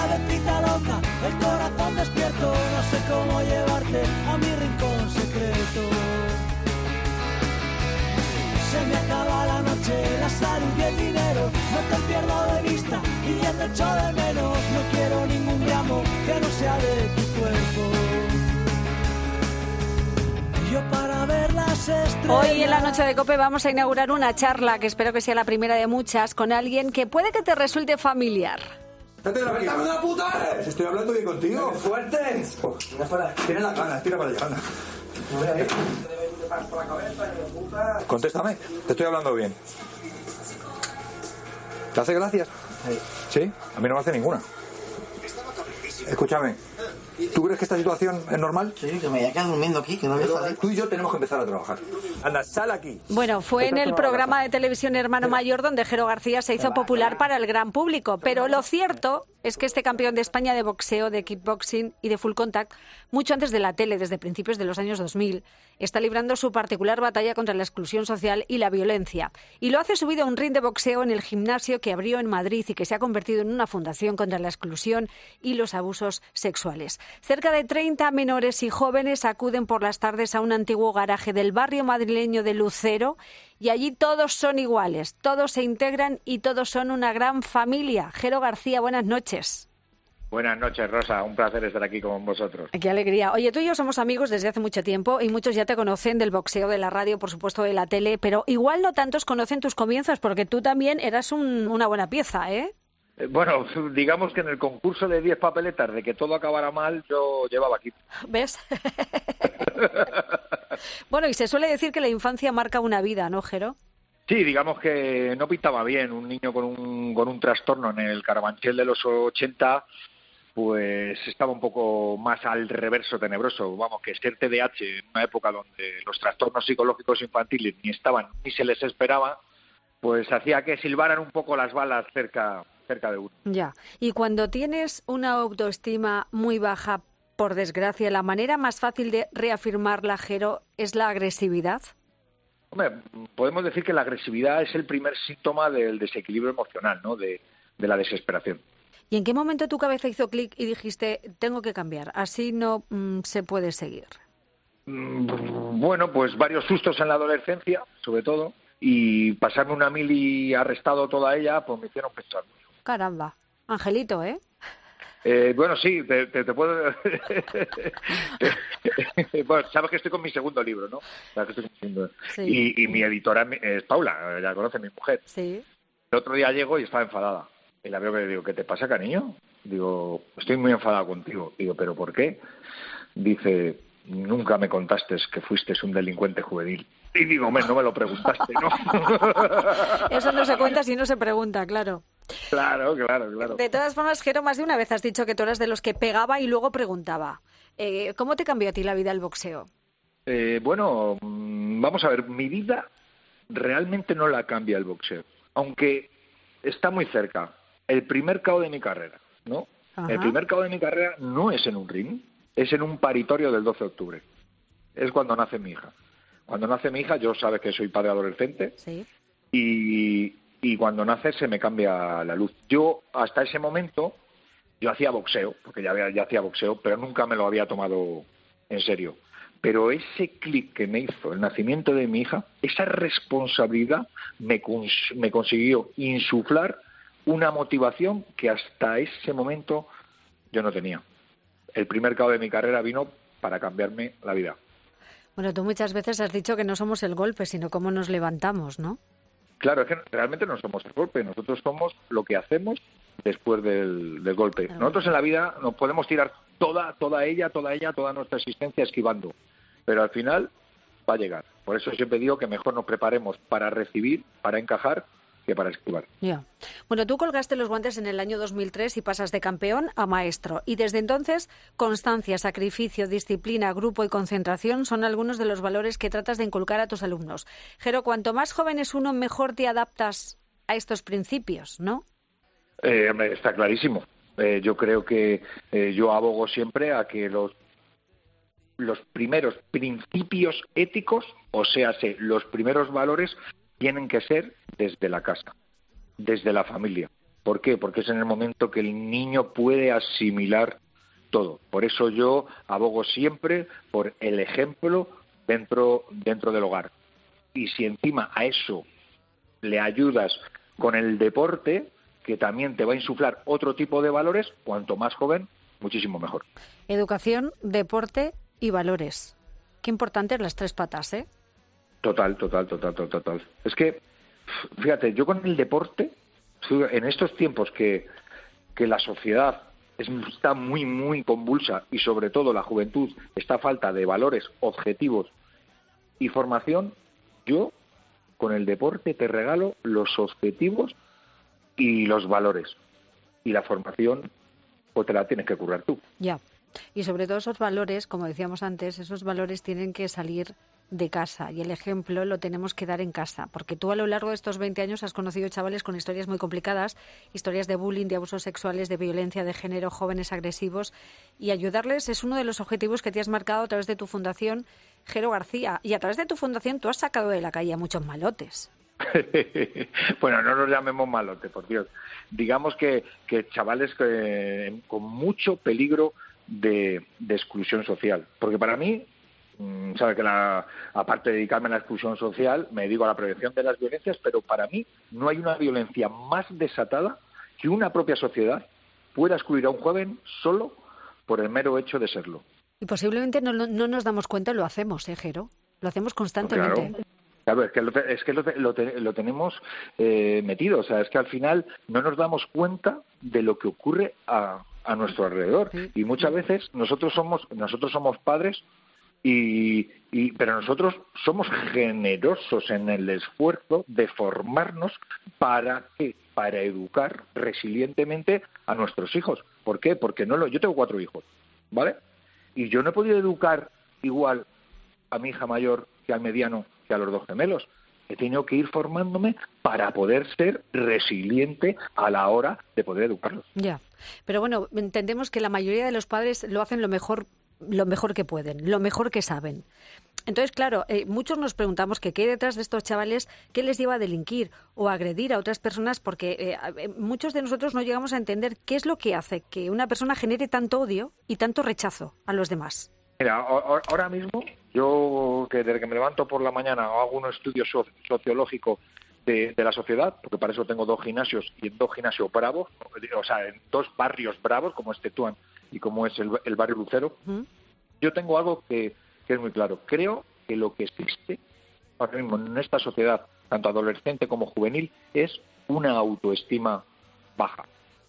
cabecita loca, el corazón despierto, no sé cómo llevarte a mi rincón secreto. Se me acaba la noche, la salud y el dinero, no te pierdo de vista y ya te echo de menos. No quiero ningún gramo que no sea de tu cuerpo. Yo para ver las estrellas. Hoy en la noche de COPE vamos a inaugurar una charla, que espero que sea la primera de muchas, con alguien que puede que te resulte familiar. ¡Suéltame una puta vez! Estoy hablando bien contigo. ¡Fuertes! Tira la cara, tira para allá, anda. Contéstame, te estoy hablando bien. ¿Te hace gracias? ¿Sí? A mí no me hace ninguna. Escúchame, ¿tú crees que esta situación es normal? Sí, que me voy a quedar durmiendo aquí, que no me sale. Tú y yo tenemos que empezar a trabajar. Anda, sal aquí. Bueno, fue en el programa de televisión Hermano Mayor donde Jero García se hizo popular para el gran público, pero lo cierto es que este campeón de España de boxeo, de kickboxing y de full contact, mucho antes de la tele, desde principios de los años 2000, está librando su particular batalla contra la exclusión social y la violencia. Y lo hace subido a un ring de boxeo en el gimnasio que abrió en Madrid y que se ha convertido en una fundación contra la exclusión y los abusos sexuales. Cerca de 30 menores y jóvenes acuden por las tardes a un antiguo garaje del barrio madrileño de Lucero y allí todos son iguales, todos se integran y todos son una gran familia. Jero García, buenas noches. Buenas noches, Rosa. Un placer estar aquí con vosotros. Qué alegría. Oye, tú y yo somos amigos desde hace mucho tiempo y muchos ya te conocen del boxeo, de la radio, por supuesto, de la tele, pero igual no tantos conocen tus comienzos porque tú también eras una buena pieza, ¿eh? Bueno, digamos que en el concurso de 10 papeletas de que todo acabara mal, yo llevaba aquí. ¿Ves? Bueno, y se suele decir que la infancia marca una vida, ¿no, Jero? Sí, digamos que no pintaba bien. Un niño con un trastorno en el Carabanchel de los 80, pues estaba un poco más al reverso tenebroso. Vamos, que ser TDAH en una época donde los trastornos psicológicos infantiles ni estaban ni se les esperaba, pues hacía que silbaran un poco las balas cerca de uno. Ya. Y cuando tienes una autoestima muy baja, por desgracia, ¿la manera más fácil de reafirmarla, Jero, es la agresividad? Hombre, podemos decir que la agresividad es el primer síntoma del desequilibrio emocional, ¿no? De la desesperación. ¿Y en qué momento tu cabeza hizo clic y dijiste, tengo que cambiar, así no se puede seguir? Bueno, pues varios sustos en la adolescencia, sobre todo, y pasarme una mili arrestado toda ella, pues me hicieron pensar mucho. Caramba, Angelito, ¿eh? Bueno, sí, te puedo... Bueno, sabes que estoy con mi segundo libro, ¿no? Sabes que estoy con... Sí. Y mi editora es Paula, la conoce, mi mujer. Sí. El otro día llego y estaba enfadada. Y la veo que le digo, ¿qué te pasa, cariño? Digo, estoy muy enfadada contigo. Digo, ¿pero por qué? Dice, nunca me contaste que fuiste un delincuente juvenil. Y digo, hombre, no me lo preguntaste, ¿no? Eso no se cuenta si no se pregunta, claro. Claro. De todas formas, Jero, más de una vez has dicho que tú eras de los que pegaba y luego preguntaba. ¿Cómo te cambió a ti la vida el boxeo? Bueno, vamos a ver, mi vida realmente no la cambia el boxeo, aunque está muy cerca. El primer KO de mi carrera, ¿no? Ajá. El primer KO de mi carrera no es en un ring, es en un paritorio del 12 de octubre. Es cuando nace mi hija. Cuando nace mi hija, yo sabes que soy padre adolescente. Sí. Y cuando nace se me cambia la luz. Yo, hasta ese momento, yo hacía boxeo, porque ya hacía boxeo, pero nunca me lo había tomado en serio. Pero ese clic que me hizo el nacimiento de mi hija, esa responsabilidad me consiguió insuflar una motivación que hasta ese momento yo no tenía. El primer KO de mi carrera vino para cambiarme la vida. Bueno, tú muchas veces has dicho que no somos el golpe, sino cómo nos levantamos, ¿no? Claro, es que realmente no somos el golpe, nosotros somos lo que hacemos después del golpe. Claro. Nosotros en la vida nos podemos tirar toda nuestra existencia esquivando, pero al final va a llegar. Por eso siempre digo que mejor nos preparemos para recibir, para encajar, que para esquivar. Ya. Bueno, tú colgaste los guantes en el año 2003 y pasas de campeón a maestro. Y desde entonces, constancia, sacrificio, disciplina, grupo y concentración son algunos de los valores que tratas de inculcar a tus alumnos. Jero, cuanto más joven es uno, mejor te adaptas a estos principios, ¿no? Está clarísimo. Yo creo que yo abogo siempre a que los primeros principios éticos, o sea, los primeros valores, tienen que ser desde la casa, desde la familia. ¿Por qué? Porque es en el momento que el niño puede asimilar todo. Por eso yo abogo siempre por el ejemplo dentro del hogar. Y si encima a eso le ayudas con el deporte, que también te va a insuflar otro tipo de valores, cuanto más joven, muchísimo mejor. Educación, deporte y valores. Qué importantes las tres patas, ¿eh? Total. Es que, fíjate, yo con el deporte, en estos tiempos que la sociedad está muy, muy convulsa y sobre todo la juventud está a falta de valores, objetivos y formación, yo con el deporte te regalo los objetivos y los valores. Y la formación, pues te la tienes que currar tú. Ya. Y sobre todo esos valores, como decíamos antes, esos valores tienen que salir de casa y el ejemplo lo tenemos que dar en casa, porque tú a lo largo de estos 20 años has conocido chavales con historias muy complicadas, historias de bullying, de abusos sexuales, de violencia de género, jóvenes agresivos, y ayudarles es uno de los objetivos que te has marcado a través de tu fundación, Jero García, y a través de tu fundación tú has sacado de la calle a muchos malotes. Bueno, no nos llamemos malotes, por Dios. Digamos que chavales con mucho peligro de exclusión social, porque para mí, sabe que aparte de dedicarme a la exclusión social, me dedico a la prevención de las violencias, pero para mí no hay una violencia más desatada que una propia sociedad pueda excluir a un joven solo por el mero hecho de serlo. Y posiblemente no nos damos cuenta y lo hacemos, Jero. Lo hacemos constantemente. Claro, es que lo tenemos metido. O sea, es que al final no nos damos cuenta de lo que ocurre a nuestro alrededor. Sí. Y muchas veces nosotros somos padres, pero nosotros somos generosos en el esfuerzo de formarnos para educar resilientemente a nuestros hijos. ¿Por qué? Porque yo tengo 4 hijos, ¿vale? Y yo no he podido educar igual a mi hija mayor que al mediano que a los 2 gemelos. He tenido que ir formándome para poder ser resiliente a la hora de poder educarlos. Ya, pero bueno, entendemos que la mayoría de los padres lo hacen lo mejor que pueden, lo mejor que saben. Entonces, claro, muchos nos preguntamos qué hay detrás de estos chavales, qué les lleva a delinquir o a agredir a otras personas, porque muchos de nosotros no llegamos a entender qué es lo que hace que una persona genere tanto odio y tanto rechazo a los demás. Mira, ahora mismo, yo que desde que me levanto por la mañana hago un estudio sociológico de la sociedad, porque para eso tengo 2 gimnasios y en 2 gimnasios bravos, o sea, en 2 barrios bravos, como es Tetuán y como es el barrio Lucero. Yo tengo algo que es muy claro. Creo que lo que existe ahora mismo en esta sociedad, tanto adolescente como juvenil, es una autoestima baja.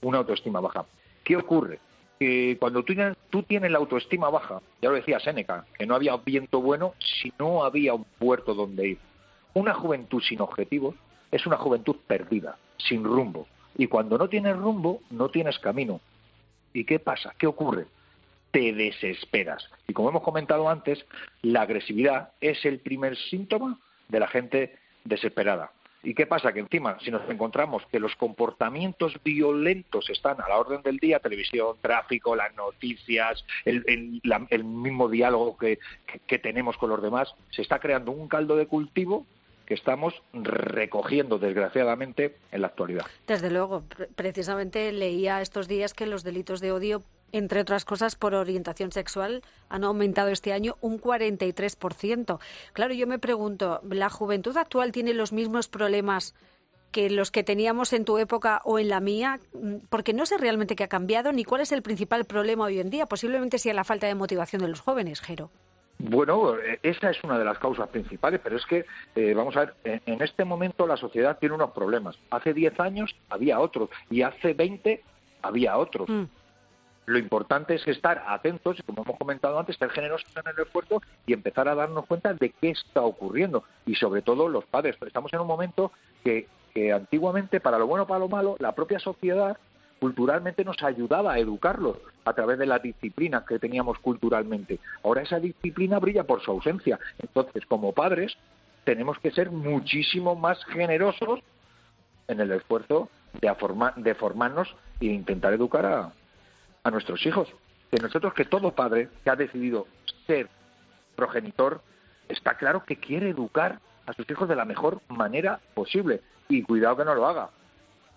¿Qué ocurre? Que cuando tú tienes la autoestima baja, ya lo decía Séneca, que no había viento bueno si no había un puerto donde ir. Una juventud sin objetivos es una juventud perdida, sin rumbo. Y cuando no tienes rumbo, no tienes camino. ¿Y qué pasa? ¿Qué ocurre? Te desesperas. Y como hemos comentado antes, la agresividad es el primer síntoma de la gente desesperada. ¿Y qué pasa? Que encima, si nos encontramos que los comportamientos violentos están a la orden del día, televisión, tráfico, las noticias, el mismo diálogo que tenemos con los demás, se está creando un caldo de cultivo que estamos recogiendo, desgraciadamente, en la actualidad. Desde luego. Precisamente leía estos días que los delitos de odio, entre otras cosas por orientación sexual, han aumentado este año un 43%. Claro, yo me pregunto, ¿la juventud actual tiene los mismos problemas que los que teníamos en tu época o en la mía? Porque no sé realmente qué ha cambiado ni cuál es el principal problema hoy en día. Posiblemente sea la falta de motivación de los jóvenes, Jero. Bueno, esa es una de las causas principales, pero es que, vamos a ver, en este momento la sociedad tiene unos problemas. Hace 10 años había otros y hace 20 había otros. Lo importante es estar atentos, y como hemos comentado antes, ser generosos en el esfuerzo y empezar a darnos cuenta de qué está ocurriendo. Y sobre todo los padres. Estamos en un momento que antiguamente, para lo bueno o para lo malo, la propia sociedad culturalmente nos ayudaba a educarlos a través de la disciplina que teníamos culturalmente. Ahora esa disciplina brilla por su ausencia. Entonces, como padres, tenemos que ser muchísimo más generosos en el esfuerzo de formarnos e intentar educar a nuestros hijos. De nosotros, que todo padre que ha decidido ser progenitor está claro que quiere educar a sus hijos de la mejor manera posible. Y cuidado que no lo haga.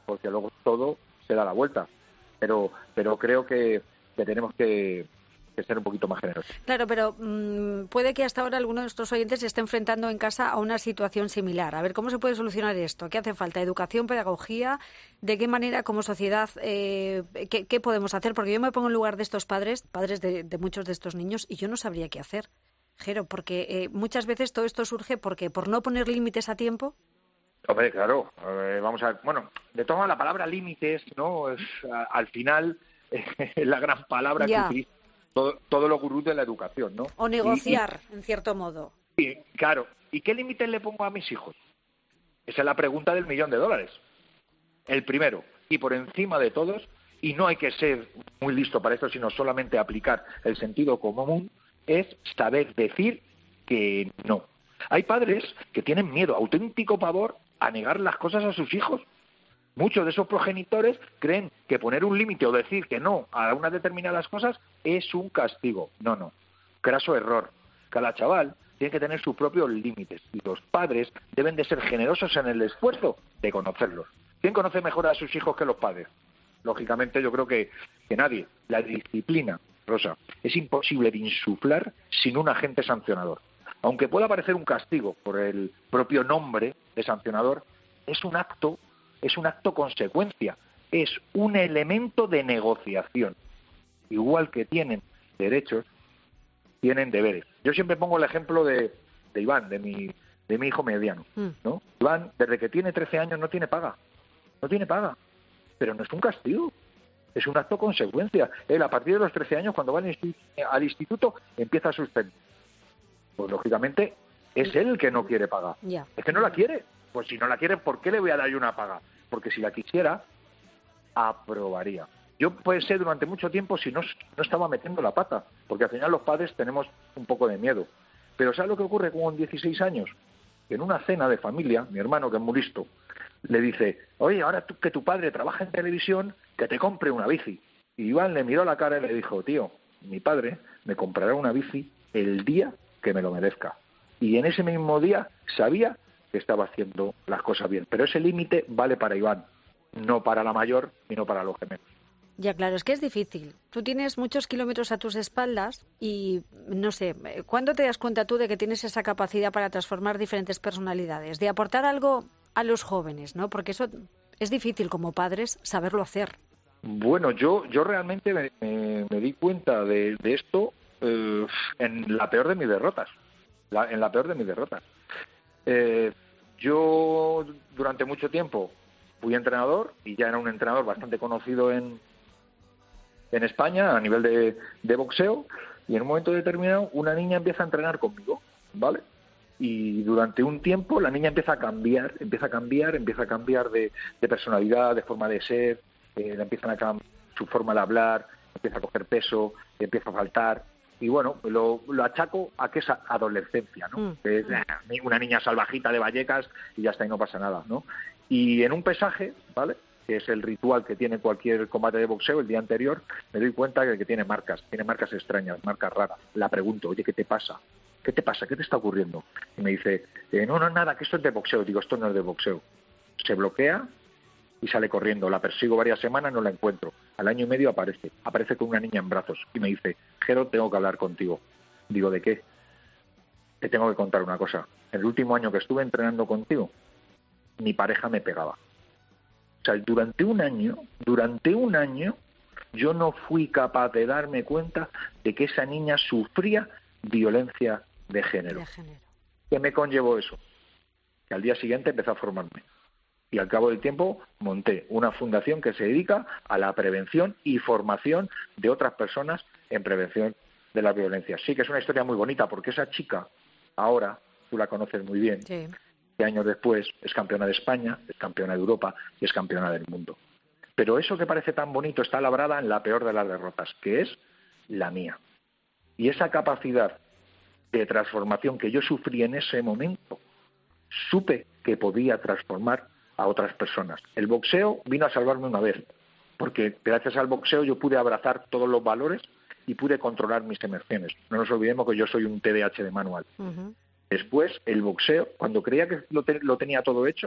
porque luego todo se da la vuelta. Pero creo que tenemos que ser un poquito más generosos. Claro, pero puede que hasta ahora alguno de nuestros oyentes se esté enfrentando en casa a una situación similar. A ver, ¿cómo se puede solucionar esto? ¿Qué hace falta? ¿Educación, pedagogía? ¿De qué manera como sociedad, qué podemos hacer? Porque yo me pongo en lugar de estos padres de muchos de estos niños, y yo no sabría qué hacer, Jero, porque muchas veces todo esto surge porque por no poner límites a tiempo. Hombre, claro, vamos a ver. Bueno, de todas maneras, la palabra límites, ¿no? Es, al final, es la gran palabra que utiliza todo lo gurús de la educación, ¿no? O negociar, en cierto modo. Sí, claro. ¿Y qué límites le pongo a mis hijos? Esa es la pregunta del $1.000.000. El primero, y por encima de todos, y no hay que ser muy listo para esto, sino solamente aplicar el sentido común, es saber decir que no. Hay padres que tienen miedo, auténtico pavor, a negar las cosas a sus hijos. Muchos de esos progenitores creen que poner un límite o decir que no a unas determinadas cosas es un castigo. No. Craso error. Cada chaval tiene que tener sus propios límites y los padres deben de ser generosos en el esfuerzo de conocerlos. ¿Quién conoce mejor a sus hijos que los padres? Lógicamente yo creo que nadie. La disciplina, Rosa, es imposible de insuflar sin un agente sancionador. Aunque pueda parecer un castigo por el propio nombre de sancionador, es un acto consecuencia, es un elemento de negociación. Igual que tienen derechos, tienen deberes. Yo siempre pongo el ejemplo de Iván, de mi hijo mediano, ¿no? Iván, desde que tiene 13 años, no tiene paga, pero no es un castigo, es un acto consecuencia. Él, a partir de los 13 años, cuando va al instituto, empieza a suspender. Pues, lógicamente, es él el que no quiere paga. Es que no la quiere. Pues si no la quiere, ¿por qué le voy a dar yo una paga? Porque si la quisiera, aprobaría. Yo pensé durante mucho tiempo si no estaba metiendo la pata, porque al final los padres tenemos un poco de miedo. Pero ¿sabes lo que ocurre con 16 años? Que en una cena de familia, mi hermano, que es muy listo, le dice, oye, ahora que tu padre trabaja en televisión, que te compre una bici. Y Iván le miró la cara y le dijo, tío, mi padre me comprará una bici el día que me lo merezca. Y en ese mismo día sabía que estaba haciendo las cosas bien. Pero ese límite vale para Iván, no para la mayor y no para los gemelos. Ya, claro, es que es difícil. Tú tienes muchos kilómetros a tus espaldas y, no sé, ¿cuándo te das cuenta tú de que tienes esa capacidad para transformar diferentes personalidades? De aportar algo a los jóvenes, ¿no? Porque eso es difícil como padres saberlo hacer. Bueno, yo realmente me di cuenta de esto en la peor de mis derrotas. Yo durante mucho tiempo fui entrenador y ya era un entrenador bastante conocido en España a nivel de boxeo, y en un momento determinado una niña empieza a entrenar conmigo, ¿vale? Y durante un tiempo la niña empieza a cambiar de personalidad, de forma de ser, le empiezan a cambiar su forma de hablar, empieza a coger peso, empieza a faltar. Y bueno, lo achaco a que es adolescencia, ¿no? Que es una niña salvajita de Vallecas y ya está, y no pasa nada, ¿no? Y en un pesaje, ¿vale?, que es el ritual que tiene cualquier combate de boxeo, el día anterior, me doy cuenta que tiene marcas extrañas, marcas raras. La pregunto, oye, ¿qué te pasa? ¿Qué te pasa? ¿Qué te está ocurriendo? Y me dice, no, nada, que esto es de boxeo. Digo, esto no es de boxeo. Se bloquea y sale corriendo. La persigo varias semanas, no la encuentro. Al año y medio aparece con una niña en brazos y me dice, Jero, tengo que hablar contigo. Digo, ¿de qué? Te tengo que contar una cosa. El último año que estuve entrenando contigo, mi pareja me pegaba. O sea, durante un año, yo no fui capaz de darme cuenta de que esa niña sufría violencia de género. ¿Qué me conllevó eso? Que al día siguiente empecé a formarme. Y al cabo del tiempo monté una fundación que se dedica a la prevención y formación de otras personas en prevención de la violencia. Sí que es una historia muy bonita, porque esa chica, ahora, tú la conoces muy bien, sí, años después es campeona de España, es campeona de Europa y es campeona del mundo. Pero eso que parece tan bonito está labrada en la peor de las derrotas, que es la mía. Y esa capacidad de transformación que yo sufrí en ese momento, supe que podía transformar a otras personas. El boxeo vino a salvarme una vez, porque gracias al boxeo yo pude abrazar todos los valores y pude controlar mis emociones. No nos olvidemos que yo soy un TDAH de manual. Después, el boxeo, cuando creía que lo tenía todo hecho,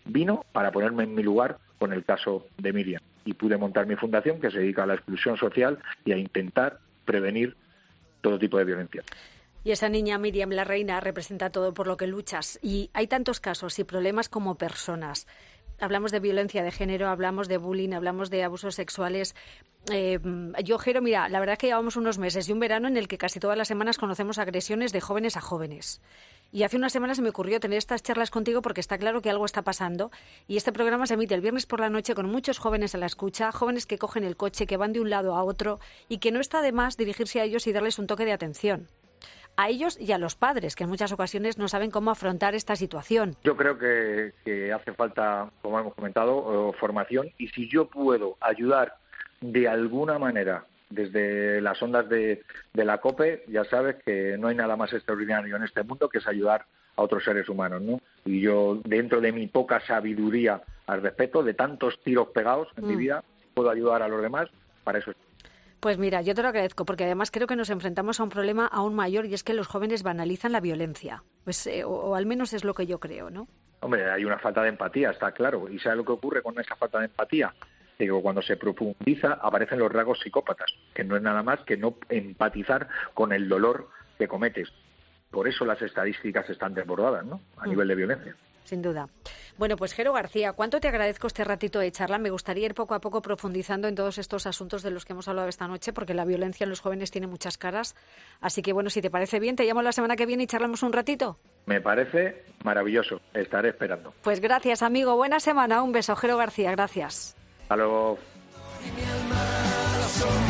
vino para ponerme en mi lugar con el caso de Miriam. Y pude montar mi fundación que se dedica a la exclusión social y a intentar prevenir todo tipo de violencia. Y esa niña Miriam, la reina, representa todo por lo que luchas. Y hay tantos casos y problemas como personas. Hablamos de violencia de género, hablamos de bullying, hablamos de abusos sexuales. Yo, Jero, mira, la verdad es que llevamos unos meses y un verano en el que casi todas las semanas conocemos agresiones de jóvenes a jóvenes. Y hace unas semanas se me ocurrió tener estas charlas contigo porque está claro que algo está pasando. Y este programa se emite el viernes por la noche con muchos jóvenes a la escucha, jóvenes que cogen el coche, que van de un lado a otro y que no está de más dirigirse a ellos y darles un toque de atención. A ellos y a los padres, que en muchas ocasiones no saben cómo afrontar esta situación. Yo creo que hace falta, como hemos comentado, formación, y si yo puedo ayudar de alguna manera desde las ondas de la COPE, ya sabes que no hay nada más extraordinario en este mundo que es ayudar a otros seres humanos, ¿no? Y yo, dentro de mi poca sabiduría al respecto, de tantos tiros pegados en mi vida, puedo ayudar a los demás, para eso. Pues mira, yo te lo agradezco, porque además creo que nos enfrentamos a un problema aún mayor, y es que los jóvenes banalizan la violencia. Pues, o al menos es lo que yo creo, ¿no? Hombre, hay una falta de empatía, está claro. ¿Y sabes lo que ocurre con esa falta de empatía? Digo, cuando se profundiza aparecen los rasgos psicópatas, que no es nada más que no empatizar con el dolor que cometes. Por eso las estadísticas están desbordadas, ¿no?, a nivel de violencia. Sin duda. Bueno, pues Jero García, cuánto te agradezco este ratito de charla. Me gustaría ir poco a poco profundizando en todos estos asuntos de los que hemos hablado esta noche, porque la violencia en los jóvenes tiene muchas caras. Así que, bueno, si te parece bien, te llamo la semana que viene y charlamos un ratito. Me parece maravilloso. Estaré esperando. Pues gracias, amigo. Buena semana. Un beso, Jero García. Gracias. Hasta luego.